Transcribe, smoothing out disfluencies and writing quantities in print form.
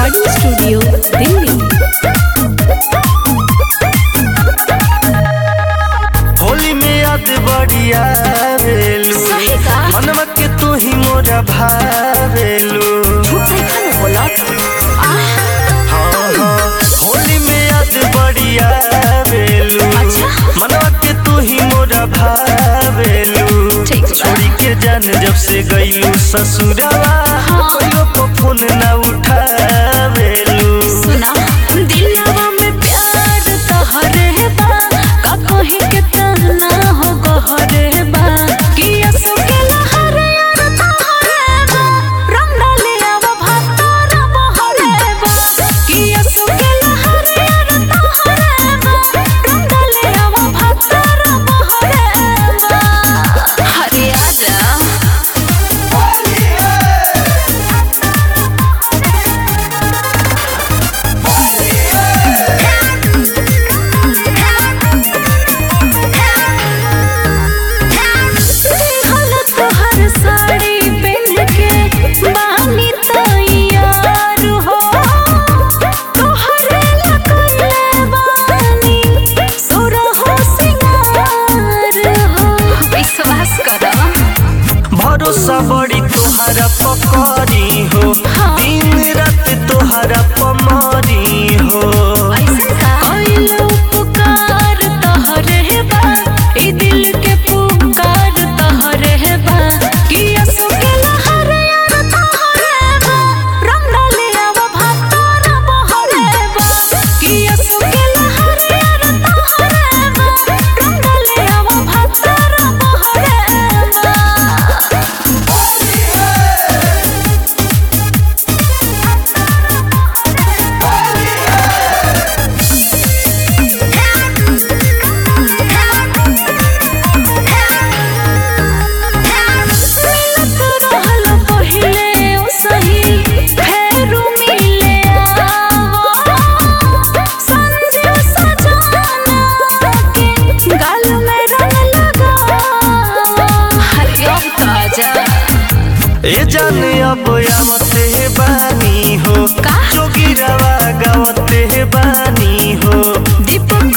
Recording studio Delhi. Holi में याद बढ़िया वेलू मनवा के तू ही मोरा भावेलू। होली में याद बढ़िया वेलू मनवा के तू ही मोरा भावेलू। छोड़ी के जान जब से गईलू ससुरवा कोई को फोन ना उठावेलू। सुना दिलवा में प्यार तोहरे बा का कहीं के तना हो गहरे बा कि असके लहरे यार तोहरे बा रंग डाले आवा भातारा बहरे बा कि असके लहरे यार तोहरे बा रंग डाले आवा भातारा बहरे बा। हरे आजा साड़ी पहन के बानी तैयार हो तोहरे लगले बानी सुरहो सिंगार हो। विश्वास करो भरोसा बड़ी तोहरा पकड़ी हो दिन रात तोहरा पमरी हो। पुकार तोहरे बा ई दिल के पुकार तोहरे बा कि असके लहरे यार तोहरे बा रंग डाले आवा भातारा बहरे बा कि असके लहरे यार तोहरे बा रंग डाले आवा भातारा बहरे बा। ए जाने अब आवते बानी हो जोगिरवा गावते बानी हो। दीपक